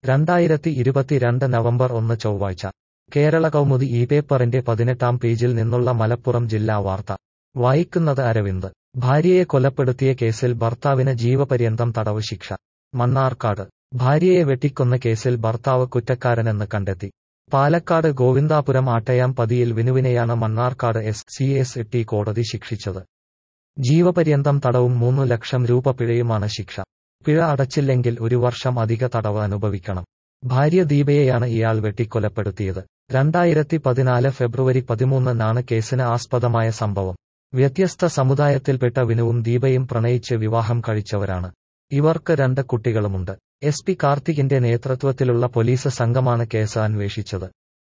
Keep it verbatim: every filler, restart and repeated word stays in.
രണ്ടായിരത്തി ഇരുപത്തിരണ്ട് നവംബർ ഒന്ന് ചൊവ്വാഴ്ച കേരള കൗമുദി ഈ പേപ്പറിന്റെ പതിനെട്ടാം പേജിൽ നിന്നുള്ള മലപ്പുറം ജില്ലാ വാർത്ത വായിക്കുന്നത് അരവിന്ദ്. ഭാര്യയെ കൊലപ്പെടുത്തിയ കേസിൽ ഭർത്താവിന് ജീവപര്യന്തം തടവ് ശിക്ഷ. മണ്ണാർക്കാട് ഭാര്യയെ വെട്ടിക്കൊന്ന കേസിൽ ഭർത്താവ് കുറ്റക്കാരനെന്ന് കണ്ടെത്തി. പാലക്കാട് ഗോവിന്ദാപുരം ആട്ടയാം പതിയിൽ വിനുവിനെയാണ് Mannarkkad S C S T കോടതി ശിക്ഷിച്ചത്. ജീവപര്യന്തം തടവും മൂന്നു ലക്ഷം രൂപ പിഴയുമാണ് ശിക്ഷ. പിഴ അടച്ചില്ലെങ്കിൽ ഒരു വർഷം അധിക തടവ് അനുഭവിക്കണം. ഭാര്യ ദീപയെയാണ് ഇയാൾ വെട്ടിക്കൊലപ്പെടുത്തിയത്. രണ്ടായിരത്തി പതിനാല് ഫെബ്രുവരി പതിമൂന്നിനാണ് കേസിന് ആസ്പദമായ സംഭവം. വ്യത്യസ്ത സമുദായത്തിൽപ്പെട്ട വിനുവും ദീപയും പ്രണയിച്ച് വിവാഹം കഴിച്ചവരാണ്. ഇവർക്ക് രണ്ട് കുട്ടികളുമുണ്ട്. എസ് പി കാർത്തികിന്റെ നേതൃത്വത്തിലുള്ള പോലീസ് സംഘമാണ് കേസ് അന്വേഷിച്ചത്.